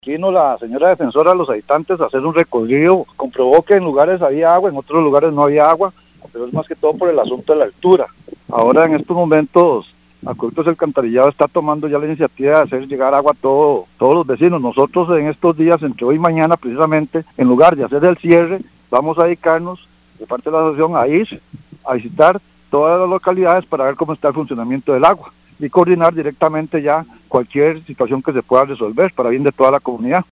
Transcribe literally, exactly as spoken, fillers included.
Vino la señora defensora a los habitantes a hacer un recorrido, comprobó que en lugares había agua, en otros lugares no había agua, pero es más que todo por el asunto de la altura. Ahora en estos momentos, Acueductos El Alcantarillado está tomando ya la iniciativa de hacer llegar agua a todo, todos los vecinos. Nosotros en estos días, entre hoy y mañana precisamente, en lugar de hacer el cierre, vamos a dedicarnos de parte de la asociación a ir a visitar todas las localidades para ver cómo está el funcionamiento del agua y coordinar directamente ya cualquier situación que se pueda resolver para bien de toda la comunidad.